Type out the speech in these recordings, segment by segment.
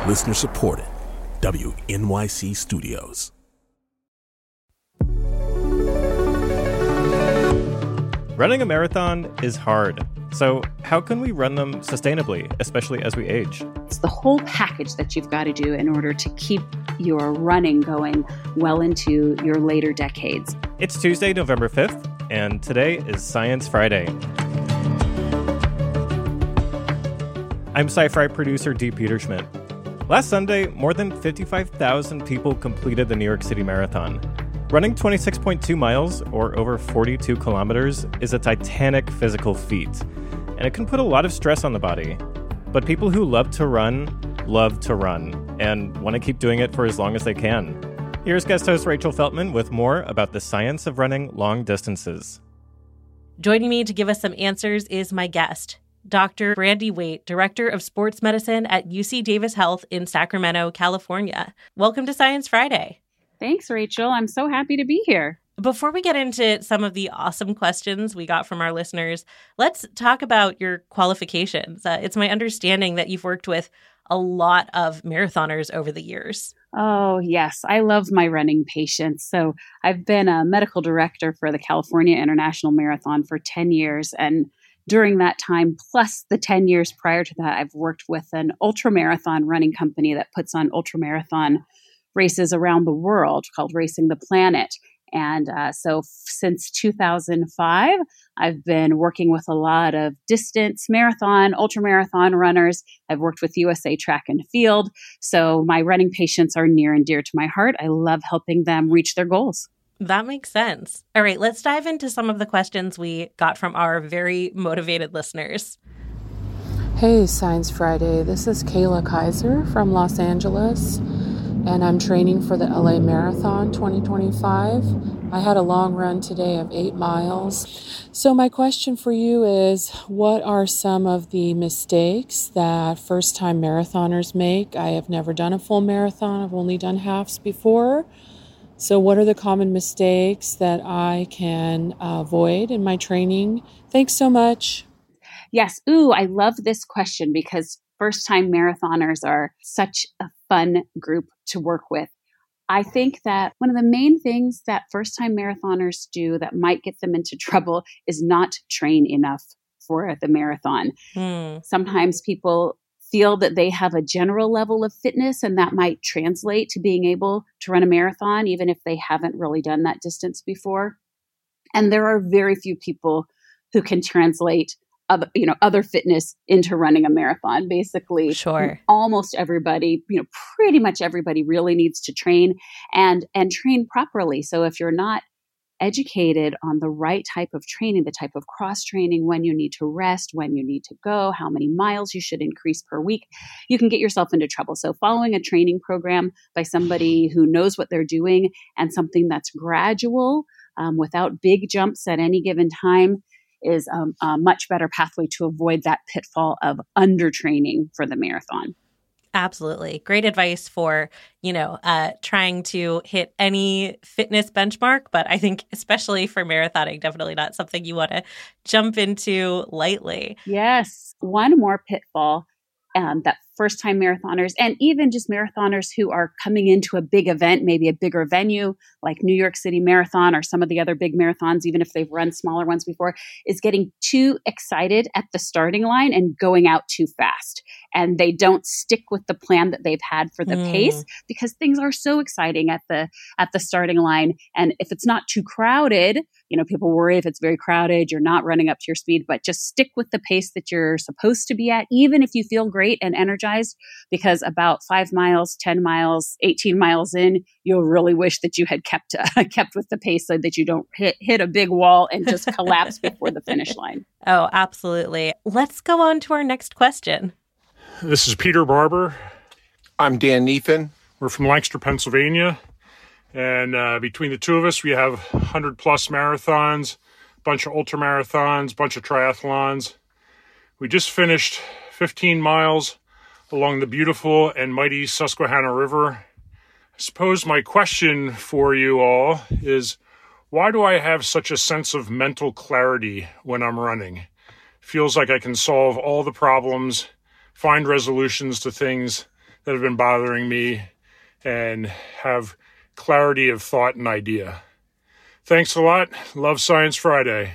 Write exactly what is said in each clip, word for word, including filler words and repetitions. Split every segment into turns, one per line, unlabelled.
Listener supported. W N Y C Studios.
Running a marathon is hard. So how can we run them sustainably, especially as we age?
It's the whole package that you've got to do in order to keep your running going well into your later decades.
It's Tuesday, November fifth, and today is Science Friday. I'm Sci-Fi producer Dee Peterschmidt. Last Sunday, more than fifty-five thousand people completed the New York City Marathon. Running twenty-six point two miles, or over forty-two kilometers, is a titanic physical feat, and it can put a lot of stress on the body. But people who love to run, love to run, and want to keep doing it for as long as they can. Here's guest host Rachel Feltman with more about the science of running long distances.
Joining me to give us some answers is my guest, Doctor Brandy Waite, Director of Sports Medicine at U C Davis Health in Sacramento, California. Welcome to Science Friday.
Thanks, Rachel. I'm so happy to be here.
Before we get into some of the awesome questions we got from our listeners, let's talk about your qualifications. Uh, it's my understanding that you've worked with a lot of marathoners over the years.
Oh, yes. I love my running patients. So I've been a medical director for the California International Marathon for ten years. And during that time, plus the ten years prior to that, I've worked with an ultramarathon running company that puts on ultramarathon races around the world called Racing the Planet. And uh, so f- since two thousand five, I've been working with a lot of distance marathon, ultramarathon runners. I've worked with U S A Track and Field. So my running patients are near and dear to my heart. I love helping them reach their goals.
That makes sense. All right, let's dive into some of the questions we got from our very motivated listeners.
Hey, Science Friday. This is Kayla Kaiser from Los Angeles, and I'm training for the L A Marathon twenty twenty-five. I had a long run today of eight miles. So my question for you is, what are some of the mistakes that first-time marathoners make? I have never done a full marathon. I've only done halves before. So what are the common mistakes that I can uh, avoid in my training? Thanks so much.
Yes. Ooh, I love this question because first-time marathoners are such a fun group to work with. I think that one of the main things that first-time marathoners do that might get them into trouble is not train enough for the marathon. Hmm. Sometimes people feel that they have a general level of fitness, and that might translate to being able to run a marathon, even if they haven't really done that distance before. And there are very few people who can translate other, you know, other fitness into running a marathon. Basically,
sure.
Almost everybody, you know, pretty much everybody really needs to train and and train properly. So if you're not educated on the right type of training, the type of cross training, when you need to rest, when you need to go, how many miles you should increase per week, you can get yourself into trouble. So following a training program by somebody who knows what they're doing and something that's gradual, um, without big jumps at any given time, is um, a much better pathway to avoid that pitfall of undertraining for the marathon.
Absolutely. Great advice for, you know, uh, trying to hit any fitness benchmark. But I think especially for marathoning, definitely not something you want to jump into lightly.
Yes. One more pitfall um, that first-time marathoners and even just marathoners who are coming into a big event, maybe a bigger venue like New York City Marathon or some of the other big marathons, even if they've run smaller ones before, is getting too excited at the starting line and going out too fast. And they don't stick with the plan that they've had for the mm. pace because things are so exciting at the at the starting line. And if it's not too crowded, you know, people worry if it's very crowded, you're not running up to your speed, but just stick with the pace that you're supposed to be at, even if you feel great and energized, because about five miles, ten miles, eighteen miles in, you'll really wish that you had kept uh, kept with the pace so that you don't hit, hit a big wall and just collapse before the finish line.
Oh, absolutely. Let's go on to our next question.
This is Peter Barber.
I'm Dan Neefin.
We're from Lancaster, Pennsylvania. And uh, between the two of us, we have one hundred plus marathons, a bunch of ultramarathons, a bunch of triathlons. We just finished fifteen miles along the beautiful and mighty Susquehanna River. I suppose my question for you all is, why do I have such a sense of mental clarity when I'm running? Feels like I can solve all the problems, find resolutions to things that have been bothering me and have clarity of thought and idea. Thanks a lot. Love Science Friday.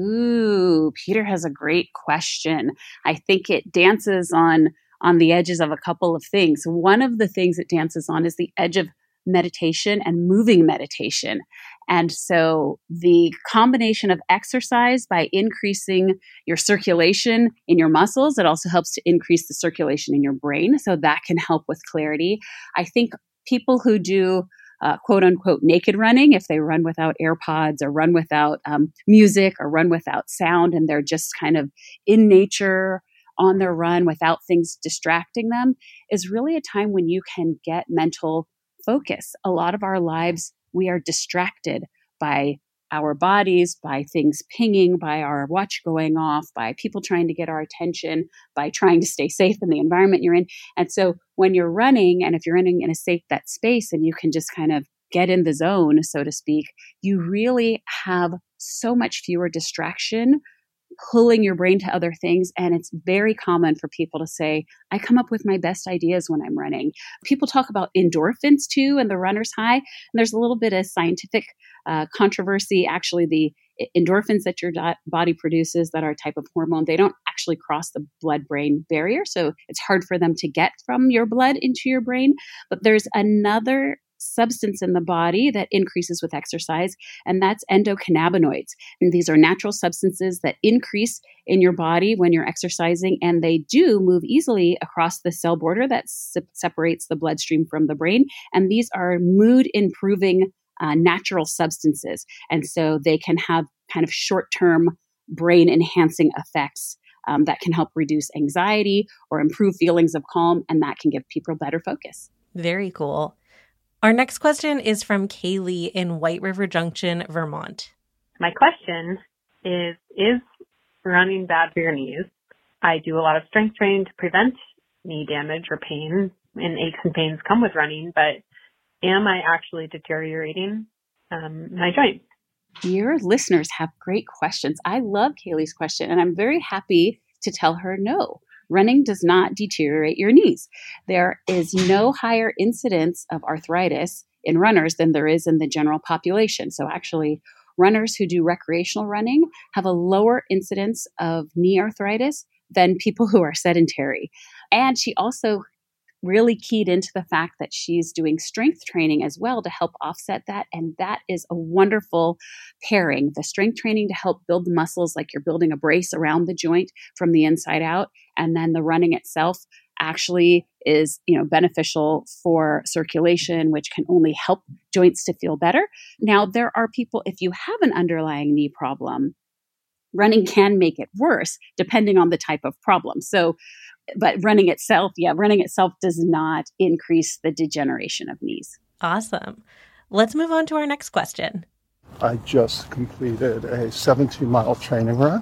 Ooh, Peter has a great question. I think it dances on on the edges of a couple of things. One of the things it dances on is the edge of meditation and moving meditation. And so the combination of exercise by increasing your circulation in your muscles, it also helps to increase the circulation in your brain. So that can help with clarity. I think people who do uh, quote unquote naked running, if they run without AirPods or run without um, music or run without sound, and they're just kind of in nature on their run without things distracting them, is really a time when you can get mental focus. A lot of our lives, we are distracted by our bodies, by things pinging, by our watch going off, by people trying to get our attention, by trying to stay safe in the environment you're in. And so when you're running, and if you're running in a safe that space and you can just kind of get in the zone, so to speak, you really have so much fewer distraction pulling your brain to other things. And it's very common for people to say, I come up with my best ideas when I'm running. People talk about endorphins too and the runner's high. And there's a little bit of scientific uh, controversy. Actually, the endorphins that your do- body produces that are a type of hormone, they don't actually cross the blood-brain barrier. So it's hard for them to get from your blood into your brain. But there's another substance in the body that increases with exercise, and that's endocannabinoids. And these are natural substances that increase in your body when you're exercising, and they do move easily across the cell border that se- separates the bloodstream from the brain. And these are mood improving uh, natural substances. And so they can have kind of short-term brain enhancing effects um, that can help reduce anxiety or improve feelings of calm, and that can give people better focus.
Very cool. Our next question is from Kaylee in White River Junction, Vermont.
My question is, is running bad for your knees? I do a lot of strength training to prevent knee damage or pain, and aches and pains come with running, but am I actually deteriorating um, my joints?
Your listeners have great questions. I love Kaylee's question, and I'm very happy to tell her no. Running does not deteriorate your knees. There is no higher incidence of arthritis in runners than there is in the general population. So actually, runners who do recreational running have a lower incidence of knee arthritis than people who are sedentary. And she also really keyed into the fact that she's doing strength training as well to help offset that. And that is a wonderful pairing. The strength training to help build the muscles like you're building a brace around the joint from the inside out. And then the running itself actually is, you know, beneficial for circulation, which can only help joints to feel better. Now, there are people, if you have an underlying knee problem, running can make it worse depending on the type of problem. So, but running itself, yeah, running itself does not increase the degeneration of knees.
Awesome. Let's move on to our next question.
I just completed a seventeen mile training run,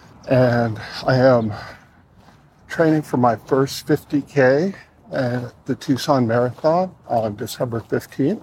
and I am training for my first fifty K at the Tucson Marathon on December fifteenth.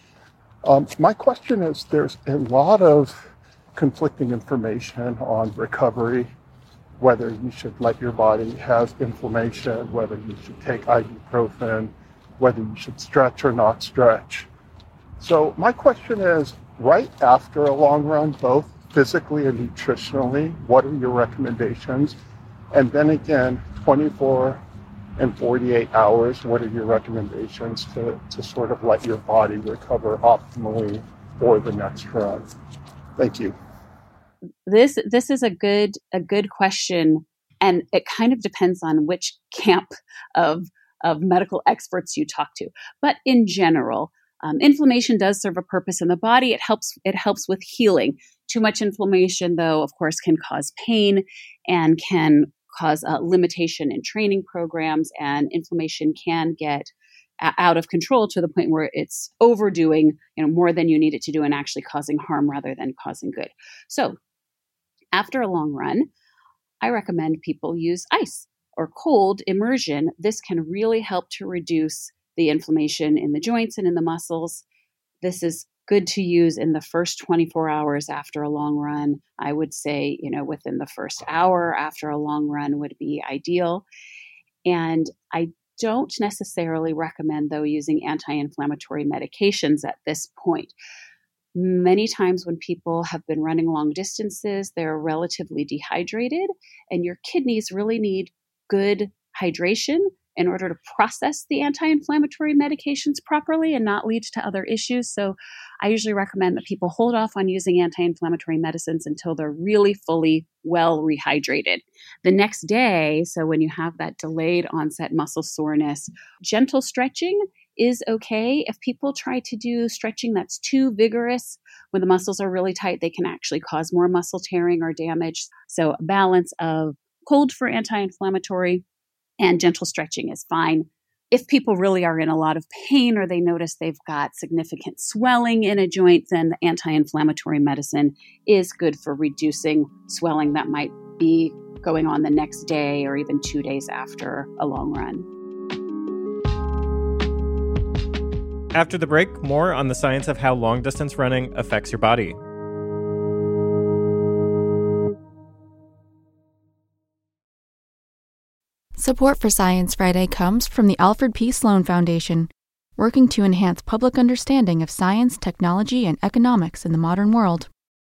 Um, my question is, there's a lot of conflicting information on recovery, whether you should let your body have inflammation, whether you should take ibuprofen, whether you should stretch or not stretch. So my question is, right after a long run, both physically and nutritionally, what are your recommendations? And then again, twenty-four and forty-eight hours, what are your recommendations to, to sort of let your body recover optimally for the next run? Thank you.
This this is a good a good question, and it kind of depends on which camp of of medical experts you talk to. But in general, um, inflammation does serve a purpose in the body. It helps it helps with healing. Too much inflammation, though, of course, can cause pain and can cause a limitation in training programs, and inflammation can get out of control to the point where it's overdoing, you know, more than you need it to do and actually causing harm rather than causing good. So after a long run, I recommend people use ice or cold immersion. This can really help to reduce the inflammation in the joints and in the muscles. This is good to use in the first twenty-four hours after a long run. I would say, you know, within the first hour after a long run would be ideal. And I don't necessarily recommend, though, using anti-inflammatory medications at this point. Many times when people have been running long distances, they're relatively dehydrated, and your kidneys really need good hydration in order to process the anti-inflammatory medications properly and not lead to other issues. So I usually recommend that people hold off on using anti-inflammatory medicines until they're really fully well rehydrated. The next day, so when you have that delayed onset muscle soreness, gentle stretching is okay. If people try to do stretching that's too vigorous, when the muscles are really tight, they can actually cause more muscle tearing or damage. So a balance of cold for anti-inflammatory and gentle stretching is fine. If people really are in a lot of pain or they notice they've got significant swelling in a joint, then the anti-inflammatory medicine is good for reducing swelling that might be going on the next day or even two days after a long run.
After the break, more on the science of how long-distance running affects your body.
Support for Science Friday comes from the Alfred P. Sloan Foundation, working to enhance public understanding of science, technology, and economics in the modern world.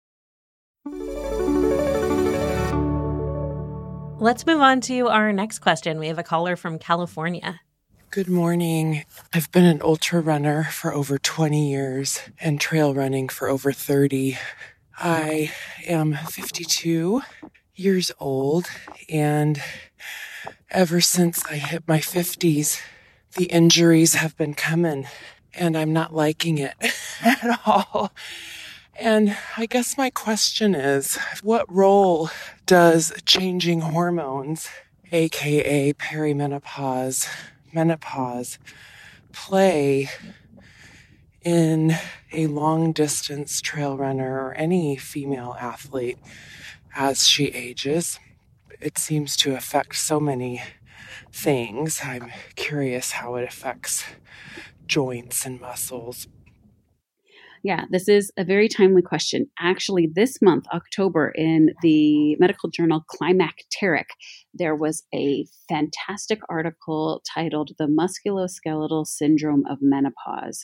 Let's move on to our next question. We have a caller from California.
Good morning. I've been an ultra runner for over twenty years and trail running for over thirty. I am fifty-two years old, and ever since I hit my fifties, the injuries have been coming, and I'm not liking it at all. And I guess my question is, what role does changing hormones, aka perimenopause, menopause, play in a long-distance trail runner or any female athlete as she ages? It seems to affect so many things. I'm curious how it affects joints and muscles.
Yeah, this is a very timely question. Actually, this month, October, in the medical journal Climacteric, there was a fantastic article titled The Musculoskeletal Syndrome of Menopause.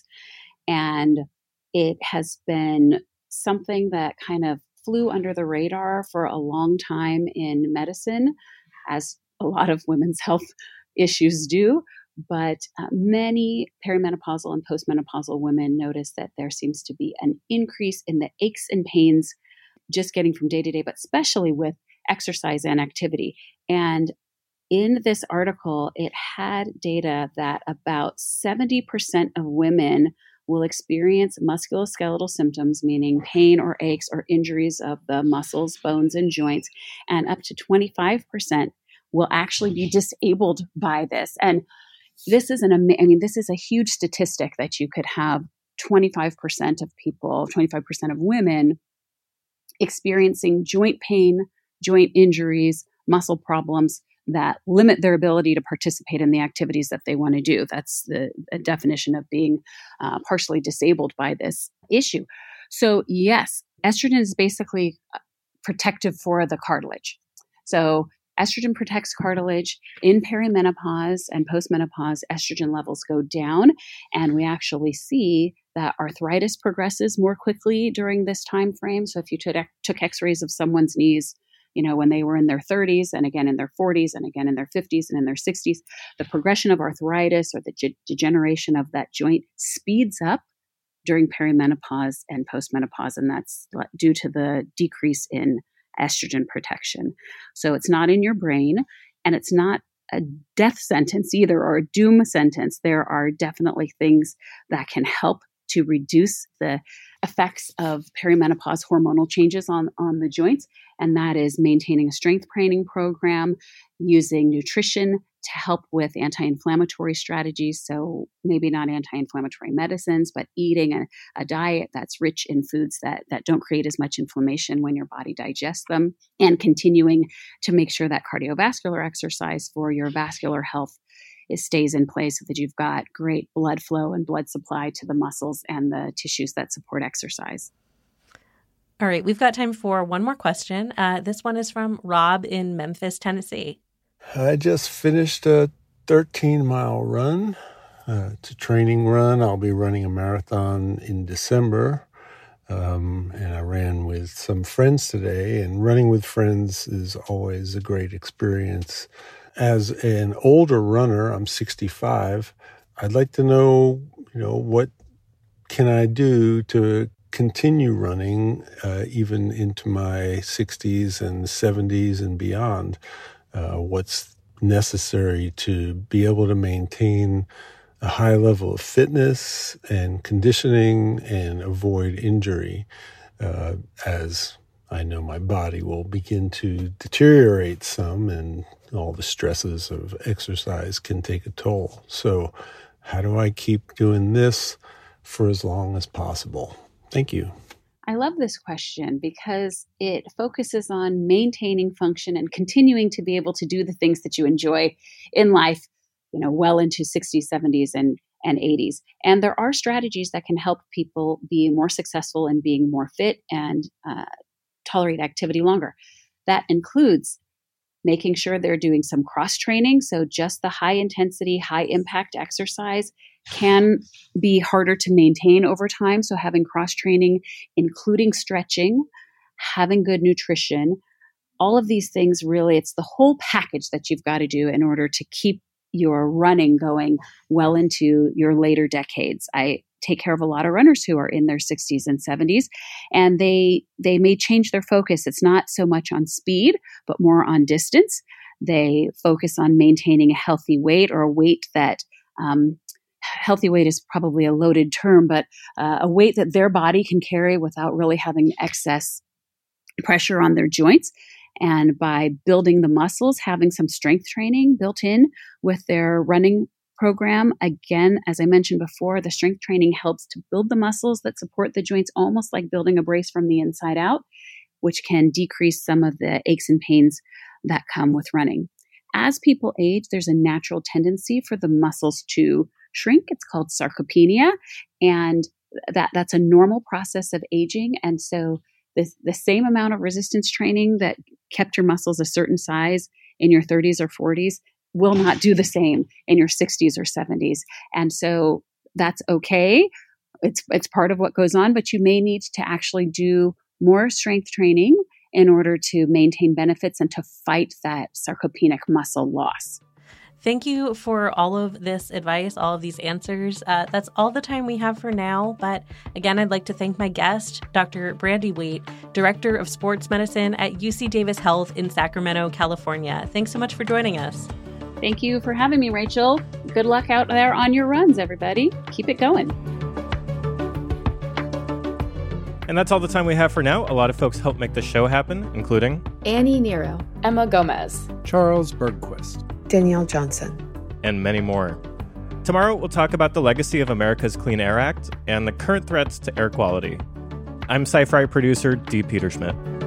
And it has been something that kind of flew under the radar for a long time in medicine, as a lot of women's health issues do. But uh, many perimenopausal and postmenopausal women notice that there seems to be an increase in the aches and pains just getting from day to day, but especially with exercise and activity. And in this article, it had data that about seventy percent of women will experience musculoskeletal symptoms, meaning pain or aches or injuries of the muscles, bones, and joints, and up to twenty-five percent will actually be disabled by this. And this is an, I mean, this is a huge statistic that you could have twenty-five percent of people, twenty-five percent of women experiencing joint pain, joint injuries, muscle problems that limit their ability to participate in the activities that they want to do. That's the, the definition of being uh, partially disabled by this issue. So yes, estrogen is basically protective for the cartilage. So estrogen protects cartilage. In perimenopause and postmenopause, estrogen levels go down, and we actually see that arthritis progresses more quickly during this time frame. So if you took, took x-rays of someone's knees, you know, when they were in their thirties and again in their forties and again in their fifties and in their sixties, the progression of arthritis or the ge- degeneration of that joint speeds up during perimenopause and postmenopause, and that's due to the decrease in estrogen protection. So it's not in your brain, and it's not a death sentence either, or a doom sentence. There are definitely things that can help to reduce the effects of perimenopause hormonal changes on, on the joints. And that is maintaining a strength training program, using nutrition to help with anti-inflammatory strategies. So maybe not anti-inflammatory medicines, but eating a, a diet that's rich in foods that, that don't create as much inflammation when your body digests them, and continuing to make sure that cardiovascular exercise for your vascular health it stays in place so that you've got great blood flow and blood supply to the muscles and the tissues that support exercise.
All right, we've got time for one more question. Uh, this one is from Rob in Memphis, Tennessee.
I just finished a thirteen mile run. Uh, it's a training run. I'll be running a marathon in December. Um, and I ran with some friends today, and running with friends is always a great experience. As an older runner, I'm sixty-five, I'd like to know, you know, what can I do to continue running uh, even into my sixties and seventies and beyond? Uh, what's necessary to be able to maintain a high level of fitness and conditioning and avoid injury, uh, as I know my body will begin to deteriorate some and all the stresses of exercise can take a toll. So how do I keep doing this for as long as possible? Thank you.
I love this question because it focuses on maintaining function and continuing to be able to do the things that you enjoy in life, you know, well into sixties, seventies, and, and eighties. And there are strategies that can help people be more successful in being more fit and uh, tolerate activity longer. That includes making sure they're doing some cross training. So just the high intensity, high impact exercise can be harder to maintain over time. So having cross training, including stretching, having good nutrition, all of these things, really, it's the whole package that you've got to do in order to keep your running going well into your later decades. I take care of a lot of runners who are in their sixties and seventies, and they they may change their focus. It's not so much on speed, but more on distance. They focus on maintaining a healthy weight, or a weight that, um, healthy weight is probably a loaded term, but uh, a weight that their body can carry without really having excess pressure on their joints. And by building the muscles, having some strength training built in with their running program. Again, as I mentioned before, the strength training helps to build the muscles that support the joints, almost like building a brace from the inside out, which can decrease some of the aches and pains that come with running. As people age, there's a natural tendency for the muscles to shrink. It's called sarcopenia, and that, that's a normal process of aging. And so the, the same amount of resistance training that kept your muscles a certain size in your thirties or forties will not do the same in your sixties or seventies. And so that's okay. It's it's part of what goes on, but you may need to actually do more strength training in order to maintain benefits and to fight that sarcopenic muscle loss.
Thank you for all of this advice, all of these answers. Uh, that's all the time we have for now. But again, I'd like to thank my guest, Doctor Brandy Waite, Director of Sports Medicine at U C Davis Health in Sacramento, California. Thanks so much for joining us.
Thank you for having me, Rachel. Good luck out there on your runs, everybody. Keep it going.
And that's all the time we have for now. A lot of folks helped make the show happen, including
Annie Nero, Emma Gomez,
Charles Bergquist,
Danielle Johnson,
and many more. Tomorrow, we'll talk about the legacy of America's Clean Air Act and the current threats to air quality. I'm Sci-Fi producer Dee Peterschmidt.